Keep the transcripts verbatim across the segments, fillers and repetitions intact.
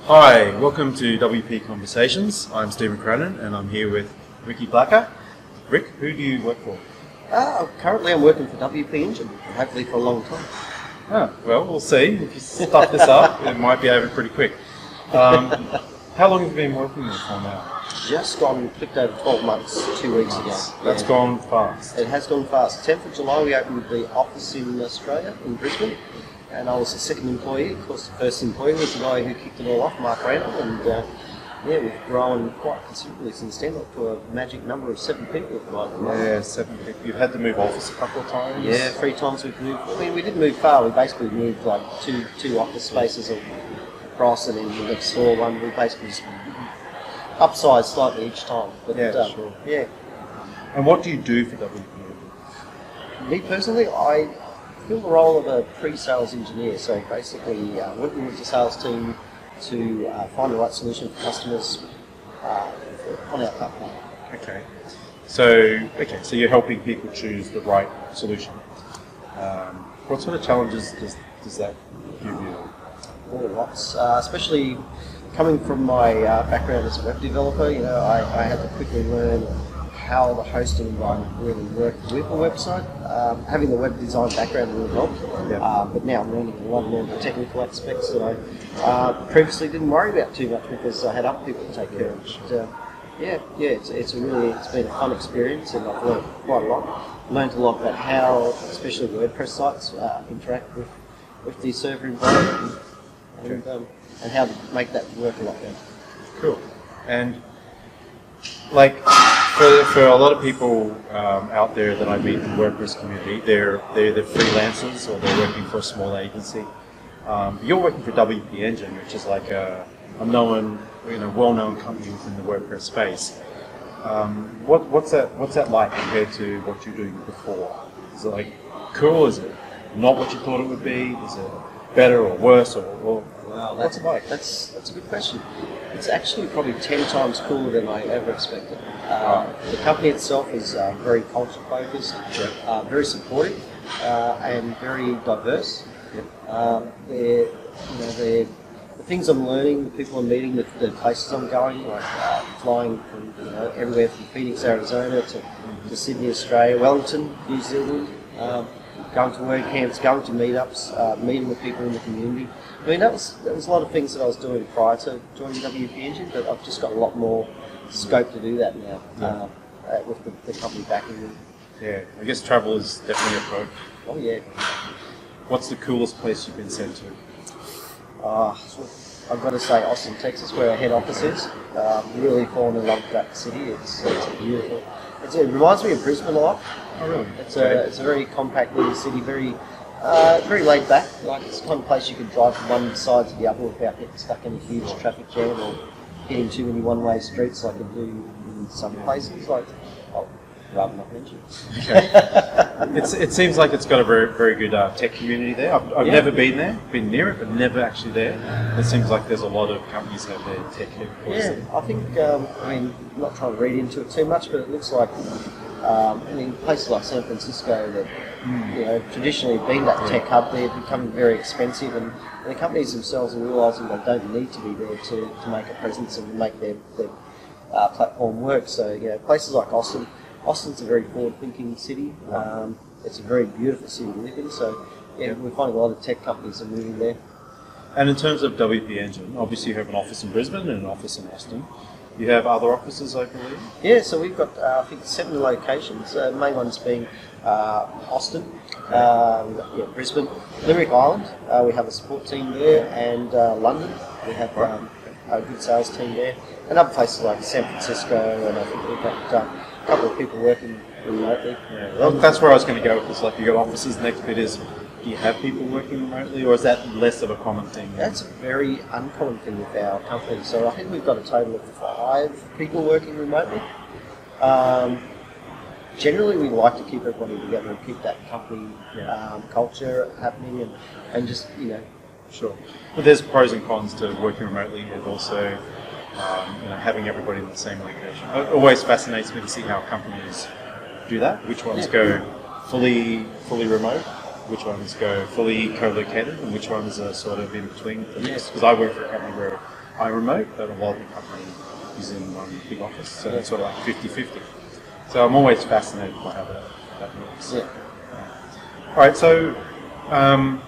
Hi, welcome to W P Conversations. I'm Stephen Crannan and I'm here with Ricky Blacker. Rick, who do you work for? Uh, currently I'm working for W P Engine, hopefully for a long time. Oh, well, we'll see. If you stuff this up, it might be over pretty quick. Um, how long have you been working there for now? Just gone, clicked over twelve months, two weeks Nice. ago. That's Yeah. gone fast. It has gone fast. tenth of July we opened the office in Australia, in Brisbane, and I was the second employee. Of course, the first employee was the guy who kicked it all off, Mark Randall, and uh, yeah, we've grown quite considerably since then, up to a magic number of seven people at the moment. Yeah, seven people. You've had to move office a couple of times? Yeah, three times we've moved. I mean, we didn't move far. We basically moved like two two office spaces across, and then the next door one. We basically just upsized slightly each time. But, Yeah, uh, sure. Yeah. And what do you do for W P? Me personally, I fill the role of a pre-sales engineer. So basically, uh, working with the sales team to uh, find the right solution for customers uh, on our platform. Okay. So, okay, so you're helping people choose the right solution. Um, what sort of challenges does, does that give you? All lots, uh, especially coming from my uh, background as a web developer. You know, I, I had to quickly learn how the hosting environment really worked with a website. Um, having the web design background really helped, Yeah. uh, but now I'm learning a lot more of the technical aspects that I uh, previously didn't worry about too much because I had other people to take care of. But, uh, yeah, yeah, it's, it's a really it's been a fun experience, and I've learned quite a lot. Learned a lot about how, especially WordPress sites, uh, interact with with the server environment, and, and, um, and how to make that work a lot better. Cool. And like for, for a lot of people um, out there that I meet in the WordPress community, they're they're the freelancers or they're working for a small agency. Um, you're working for W P Engine, which is like a, a known, you know, well-known company within the WordPress space. Um, what what's that what's that like compared to what you're doing before? Is it like cool? Is it not what you thought it would be? Is it better or worse or, or Wow, what's it like? That's that's a good question. It's actually probably ten times cooler than I ever expected. Uh, the company itself is uh, very culture focused, Yeah. uh, very supportive, uh, and very diverse. Um, they're, you know, they're, the things I'm learning, the people I'm meeting, the, the places I'm going, like uh, flying from you know everywhere from Phoenix, Arizona to, to Sydney, Australia, Wellington, New Zealand. Um, going to work camps, going to meetups, uh, meeting with people in the community. I mean, that was that was a lot of things that I was doing prior to joining W P Engine, but I've just got a lot more scope to do that now Yeah. uh, uh, with the, the company backing me. Yeah, I guess travel is definitely a pro. Oh yeah. What's the coolest place you've been sent to? Uh, I've got to say Austin, Texas, where our head office is. Um, really fallen in love with that city. It's, it's beautiful. It's, it reminds me of Brisbane a lot. Oh, really? It's a it's a very compact little city, very uh, very laid back. Like it's the kind of place you could drive from one side to the other without getting stuck in a huge traffic jam or hitting too many one-way streets like you do in some places. Like, I'll rather not mention. Okay. it's, it seems like it's got a very very good uh, tech community there. I've, I've Yeah. never been there, been near it, but never actually there. It seems like there's a lot of companies that have their tech headquarters Yeah, there. I think, um, I mean, I'm not trying to read into it too much, but it looks like, um, I mean, places like San Francisco that, you know, traditionally have been that tech hub, they're becoming very expensive, and, and the companies themselves are realising they don't need to be there to, to make a presence and make their, their uh, platform work. So, you know, places like Austin, Austin's a very forward-thinking city. Um, it's a very beautiful city to live in, so, yeah, Yeah. we're finding a lot of tech companies are moving there. And in terms of W P Engine, obviously you have an office in Brisbane and an office in Austin. You have other offices, I believe? Yeah, so we've got, uh, I think, seven locations. Uh, main ones being uh, Austin, uh, we've got, yeah, Brisbane, Limerick Island. Uh, we have a support team there, and uh, London. We have um, a good sales team there, and other places like San Francisco, and I think we've got um, a couple of people working remotely. Yeah, well, that's where I was going to go with this. Like, you got offices. The next bit is, do you have people working remotely, or is that less of a common thing? That's a very uncommon thing with our company. So I think we've got a total of five people working remotely. Um, generally, we like to keep everybody together and keep that company Yeah. um, culture happening, and, and just, you know, Sure. But there's pros and cons to working remotely, and also um, you know, having everybody in the same location. It always fascinates me to see how companies do that. Which ones Yeah. go fully fully remote, which ones go fully co-located, and which ones are sort of in between the mix. Because I work for a company where I'm remote, but a lot of the company is in one big office, so it's sort of like fifty-fifty. So I'm always fascinated by how that, that works. Yeah. All right, so um,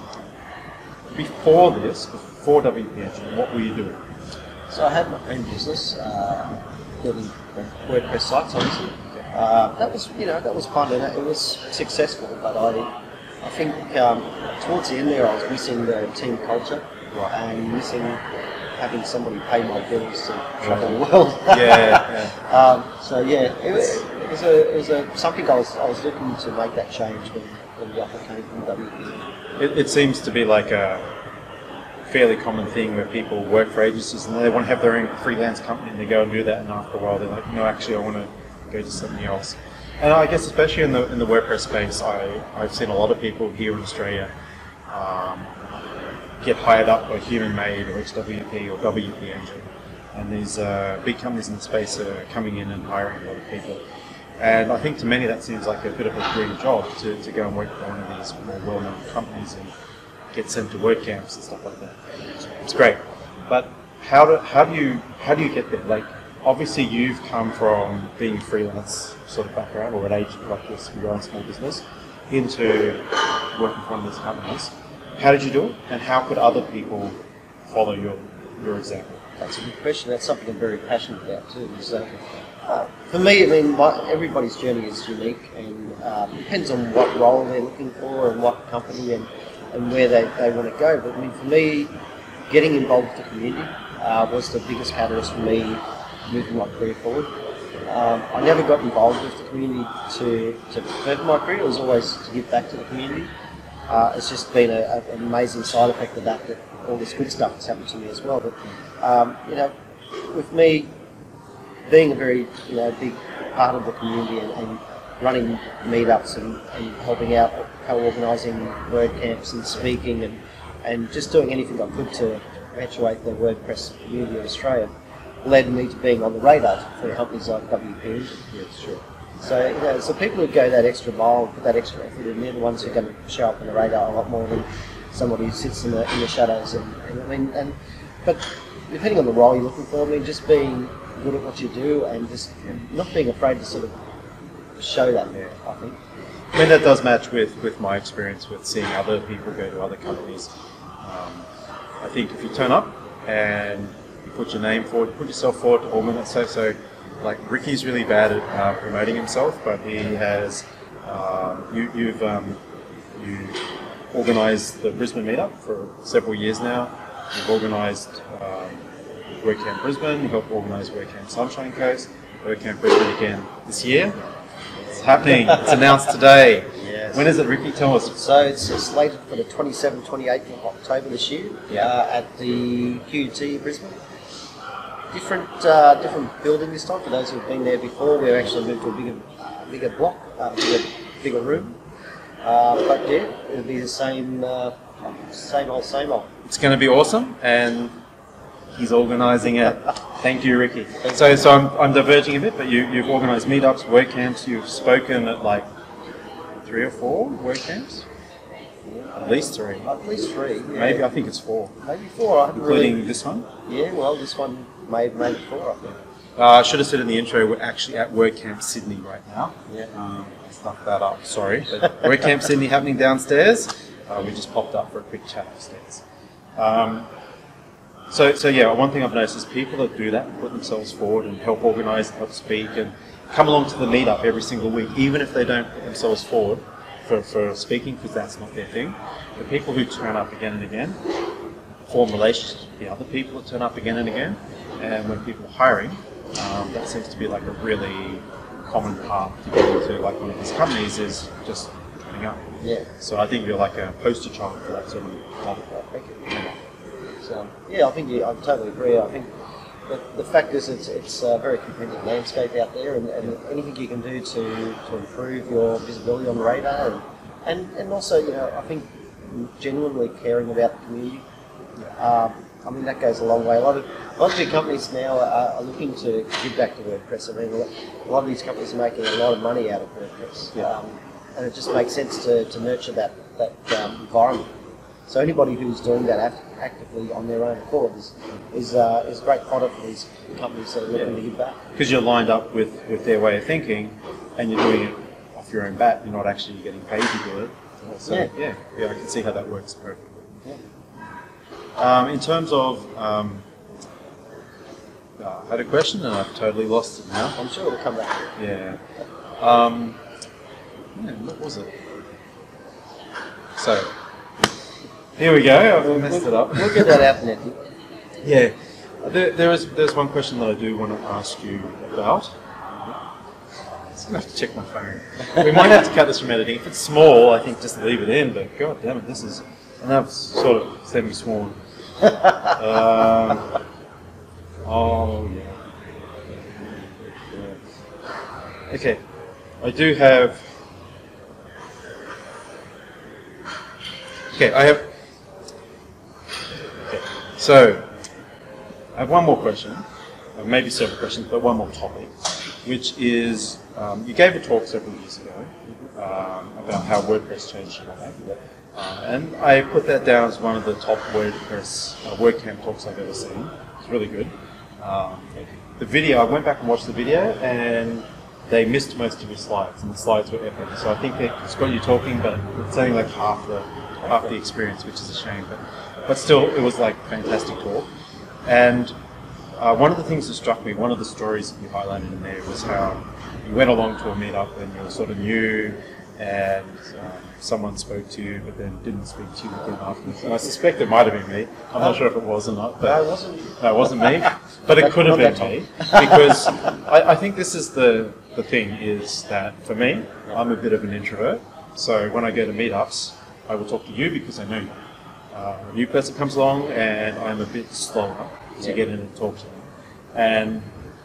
before this, before W P Engine, what were you doing? So I had my own business, uh, building WordPress sites, obviously. Uh, that was, you know, that was fun and it was successful. But I, I think um, towards the end there, I was missing the team culture Right. and missing having somebody pay my bills to travel the world. Yeah. yeah. um, so yeah, it was, it was a, it was a something I was, I was looking to make that change when, when the offer came from W P. It, it seems to be like a fairly common thing where people work for agencies and they want to have their own freelance company and they go and do that, and after a while they're like, no, actually I want to go to something else. And I guess especially in the in the WordPress space, I, I've seen a lot of people here in Australia um, get hired up by Human Made or X W P or W P Engine, and these uh, big companies in the space are coming in and hiring a lot of people. And I think to many that seems like a bit of a dream job to, to go and work for one of these more well-known companies and get sent to WordCamps and stuff like that. It's great, but how do how do you how do you get there? Like, obviously you've come from being a freelance sort of background or an agent like this, you run a small business, into working for one of these companies. How did you do it, and how could other people follow your your example? That's a good question. That's something I'm very passionate about too. So, uh, for me, I mean, my, everybody's journey is unique, and um, depends on what role they're looking for and what company and, and where they, they want to go. But I mean, for me, getting involved with the community uh, was the biggest catalyst for me moving my career forward. Um, I never got involved with the community to, to further my career. It was always to give back to the community. Uh, it's just been a, a, an amazing side effect of that, that all this good stuff has happened to me as well. But um, you know, with me being a very you know big part of the community and, and running meetups and, and helping out, co-organising WordCamps and speaking and, and just doing anything I could to perpetuate the WordPress community in Australia, led me to being on the radar for companies like W P. Yeah, sure. So, you know, so people who go that extra mile, put that extra effort in, they're the ones who are going to show up on the radar a lot more than somebody who sits in the in the shadows. And, and I mean, and but depending on the role you're looking for, I mean, just being good at what you do and just not being afraid to sort of show that. Yeah. I think. I mean, that does match with, with my experience with seeing other people go to other companies. Um, I think if you turn up and you put your name forward, put yourself forward to organize. So, so like Ricky's really bad at uh, promoting himself, but he has. Um, you, you've um, you organised the Brisbane meetup for several years now. You've organised um, WordCamp Brisbane. You helped organise WordCamp Sunshine Coast. WordCamp Brisbane again this year. It's happening. It's announced today. Yes. When is it, Ricky? Tell us. So it's slated for the twenty-seventh, twenty-eighth of October this year Yeah. uh, at the Q U T Brisbane. Different uh, different building this time. For those who've been there before, we've actually moved to a bigger bigger block, uh, bigger, bigger room. Uh, but yeah, it'll be the same uh, same old, same old. It's going to be awesome, and he's organising it. Thank you, Ricky. So, so I'm, I'm diverging a bit, but you, you've organised meetups, WordCamps. You've spoken at like three or four WordCamps. At least three. At least three. Yeah. Maybe I think it's four, Maybe four. I haven't including really, this one. Yeah, well, this one made made it four. I think. Uh, I should have said in the intro, we're actually at WordCamp Sydney right now. Yeah. Um, I stuffed that up, sorry. But WordCamp Sydney happening downstairs. Uh, we just popped up for a quick chat upstairs. Um, so, so yeah, one thing I've noticed is people that do that, put themselves forward and help organise, help speak, and come along to the meetup every single week, even if they don't put themselves forward for, for speaking, because that's not their thing. The people who turn up again and again form relationships with the other people that turn up again and again, and when people are hiring, um, that seems to be like a really common path to get into like one of these companies is just turning up. Yeah. So I think you're like a poster child for that sort of model. Thank you. So, yeah, I think you, I totally agree. I think the, the fact is it's, it's a very competitive landscape out there, and, and anything you can do to, to improve your visibility on the radar, and, and, and also, you know, I think genuinely caring about the community. Um, I mean, that goes a long way. A lot of a lot of big companies now are, are looking to give back to WordPress. I mean, a lot, a lot of these companies are making a lot of money out of WordPress, Yeah. um, and it just makes sense to, to nurture that that um, environment. So anybody who's doing that act- actively on their own accord is is uh, is great product for these companies that are looking Yeah. to give back. Because you're lined up with, with their way of thinking, and you're doing it off your own bat. You're not actually getting paid to do it. So Yeah. yeah, yeah, I can see how that works perfectly. Yeah. Um, in terms of, um, uh, I had a question and I've totally lost it now. I'm sure it'll come back. Yeah. Um, man, what was it? So, here we go. I've messed it up. We'll get that out, Nettie. Yeah. There, there is there's one question that I do want to ask you about. I'm gonna have to check my phone. We might have to cut this from editing. If it's small, I think just leave it in. But god damn it, this is enough sort of semi-small. um, oh yeah. yeah. Okay, I do have. Okay, I have. Okay, so I have one more question, uh, maybe several questions, but one more topic, which is um, you gave a talk several years ago um, about how WordPress changed your life, uh, and I put that down as one of the top WordPress uh, WordCamp talks I've ever seen. It's really good. Um, the video, I went back and watched the video, and they missed most of your slides, and the slides were epic. So I think they- it's got you talking, but it's only like half the half the experience, which is a shame. But but still, it was like fantastic talk. And uh, one of the things that struck me, one of the stories that you highlighted in there was how you went along to a meetup and you were sort of new, and um, someone spoke to you, but then didn't speak to you again afterwards. And I suspect it might have been me. I'm not sure if it was or not. But No, it wasn't. no, it wasn't me. But it could have Not been that me, because I, I think this is the the thing is that for me, I'm a bit of an introvert. So when I go to meetups, I will talk to you because I know you. Uh, a new person comes along and I'm a bit slower to Yeah. get in and talk to them. And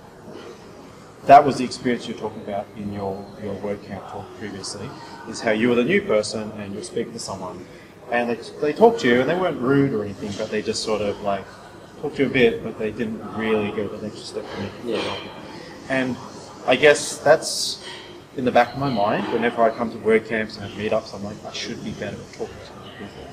that was the experience you're talking about in your, your WordCamp talk previously, is how you were the new person and you're speaking to someone. And they, they talked to you and they weren't rude or anything, but they just sort of like talked to you a bit, but they didn't really go the next step for me. Yeah. And I guess that's in the back of my mind. Whenever I come to WordCamps and have meetups, I'm like, I should be better at talking to people.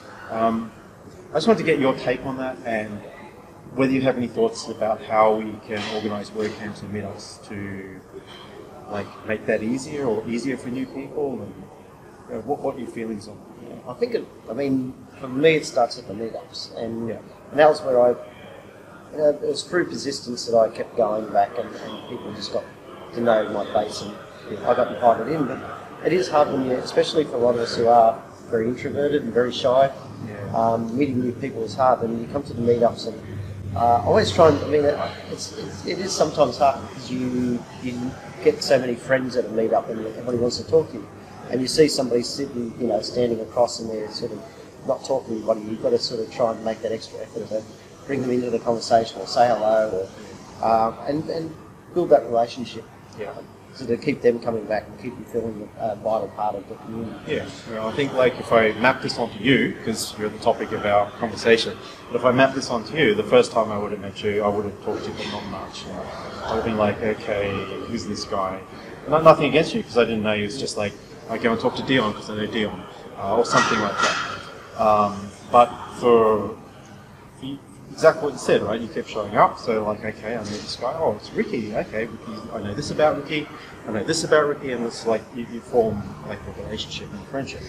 Um, I just wanted to get your take on that, and whether you have any thoughts about how we can organise WordCamps and meetups to like make that easier or easier for new people, and you know, what what are your feelings on it? I think it, I mean, for me it starts at the meetups, and, Yeah. and that was where I, you know, it was through persistence that I kept going back, and, and people just got to know my face, and I got invited in. But it is hard when you, especially for a lot of us who are very introverted and very shy, Yeah. um, meeting new people is hard. And you come to the meetups, and uh, I always try and, I mean, it's, it's, it is sometimes hard because you, you get so many friends at a meetup and everybody wants to talk to you. And you see somebody sitting, you know, standing across and they're sort of not talking to anybody. You've got to sort of try and make that extra effort to bring them into the conversation or say hello, or um, and, and build that relationship. Yeah. So to keep them coming back and keep you feeling a vital part of the community. Yeah, well, I think like if I map this onto you, because you're the topic of our conversation, but if I map this onto you, the first time I would have met you, I would have talked to you, but not much. You know. I would have been like, okay, who's this guy? Not, nothing against you, because I didn't know you. It's just like, I go and talk to Dion because I know Dion, uh, or something like that. Um, but for, for you, exactly what you said, right? You kept showing up, so like, okay, I know this guy. Oh, it's Ricky. Okay, Ricky. I know this about Ricky. I know this about Ricky, and it's like you, you form like a relationship and a friendship.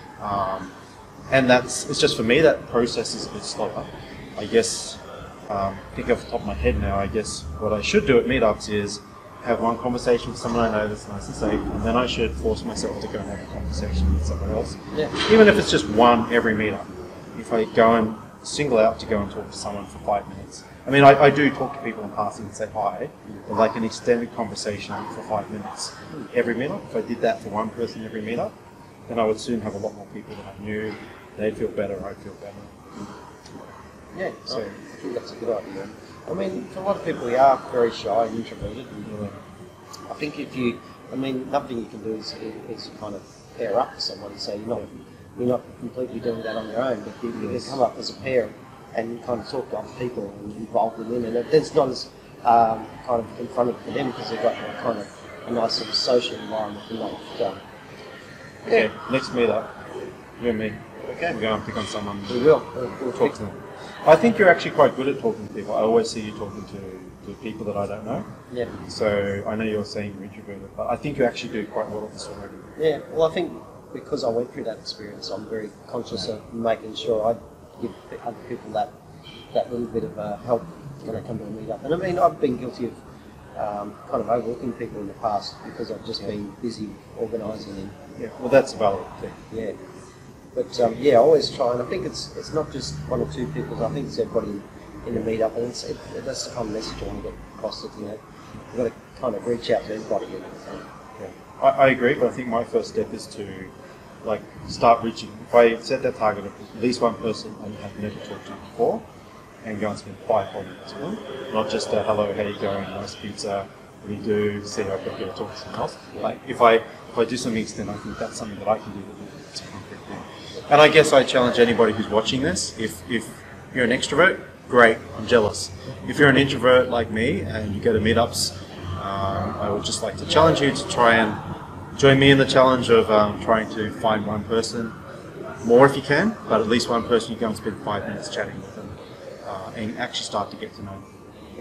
Um, and that's it's just for me that process is a bit slower. I guess. Um, I think off the top of my head now, I guess what I should do at meetups is have one conversation with someone I know that's nice and safe, and then I should force myself to go and have a conversation with someone else. Yeah. Even if it's just one every meetup. If I go and single out to go and talk to someone for five minutes. I mean, I, I do talk to people in passing and say hi, but like an extended conversation for five minutes every meetup. If I did that for one person every meetup, then I would soon have a lot more people that I knew. They'd feel better, I'd feel better. Yeah, So- I think that's a good idea. I mean, for a lot of people, we are very shy and introverted. And I think if you, I mean, nothing you can do is, is kind of pair up with someone. So you're not, you're not completely doing that on your own, but you, you can come up as a pair and kind of talk to other people and involve them in. And it- it's not as um, kind of confronting for them because they've got a kind of a nice sort of social environment. And like, um, Okay, next meetup, you and me. Okay. We'll go and pick on someone. We will. We'll, we'll Talk to them. I think you're actually quite good at talking to people. I always see you talking to, to people that I don't know. Yeah. So I know you're saying you're introverted, but I think you actually do quite well at this already. Yeah. Well, I think because I went through that experience, I'm very conscious of making sure I give other people that that little bit of uh, help when I come to a meetup. And I mean, I've been guilty of um, kind of overlooking people in the past because I've just been busy organising and Yeah. Well, that's a valid thing. yeah. But um, yeah, I always try, and I think it's it's not just one or two people. I think it's everybody in, in the meetup, and it's, it, that's the kind of message I want to get across. That you know, you've got to kind of reach out to everybody. You know, so. Yeah. I, I agree, but I think my first step is to like start reaching. If I set that target of at least one person I have never talked to before, and go and spend five whole minutes with them, not just a hello, how you going, nice pizza, what do you do, see how quick you talk to someone else. Like if I if I do something extend, I think that's something that I can do. That's a concrete thing. And I guess I challenge anybody who's watching this. If if you're an extrovert, great, I'm jealous. If you're an introvert like me and you go to meetups, um, I would just like to challenge you to try and join me in the challenge of um, trying to find one person, more if you can, but at least one person you go and spend five minutes chatting with them uh, and actually start to get to know them.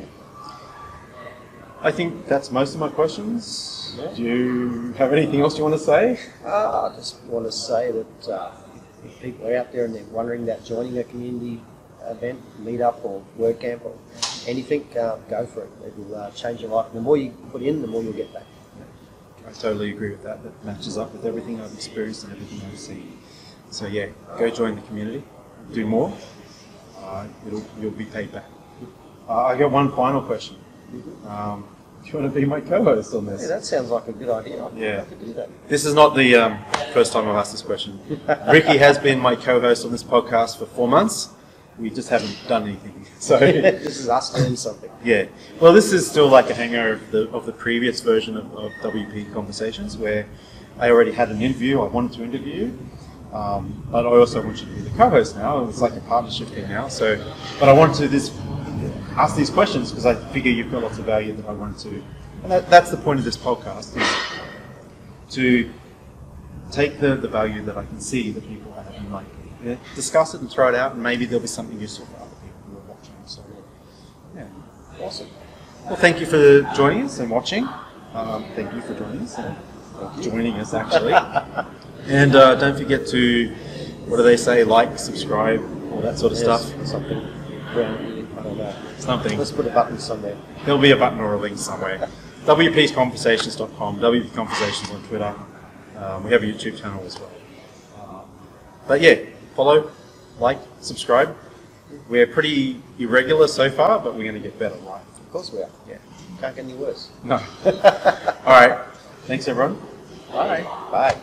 I think that's most of my questions. Yeah. Do you have anything else you want to say? Uh, I just want to say that uh, if people are out there and they're wondering about joining a community event, meetup or WordCamp or anything, uh, go for it. It will uh, change your life. The more you put in, the more you'll get back. I totally agree with that. That matches up with everything I've experienced and everything I've seen. So yeah, go join the community, do more. Uh, it'll, you'll be paid back. Uh, I got one final question. Um, do you want to be my co-host on this? Yeah, that sounds like a good idea. I Yeah. I could do that. This is not the um, first time I've asked this question. Ricky has been my co-host on this podcast for four months. We just haven't done anything. So This is us doing something. yeah. Well, this is still like a hangover of the of the previous version of, of W P Conversations, where I already had an interview. I wanted to interview you, um, but I also want you to be the co-host now. It's like a partnership thing now. So, but I wanted to this ask these questions because I figure you've got lots of value that I wanted to, and that, that's the point of this podcast is to take the, the value that I can see that people have and like yeah, discuss it and throw it out, and maybe there'll be something useful for other people who are watching. So, yeah. Awesome. Well, thank you for joining us and watching. Um, thank you for joining us and joining us, actually. And uh, don't forget to, what do they say, like, subscribe, all that sort of Yes, stuff. Something around here. I don't know. Something. Let's put a button somewhere. There'll be a button or a link somewhere. W P conversations dot com, W P Conversations on Twitter. Um, we have a YouTube channel as well. Uh, but yeah, follow, like, subscribe. We're pretty irregular so far, but we're going to get better, right? Of course we are. Yeah. Can't get any worse. No. All right. Thanks, everyone. Bye. Bye.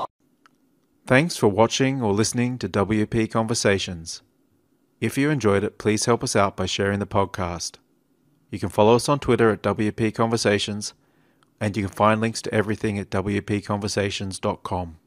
Thanks for watching or listening to W P Conversations. If you enjoyed it, please help us out by sharing the podcast. You can follow us on Twitter at W P Conversations, and you can find links to everything at W P conversations dot com.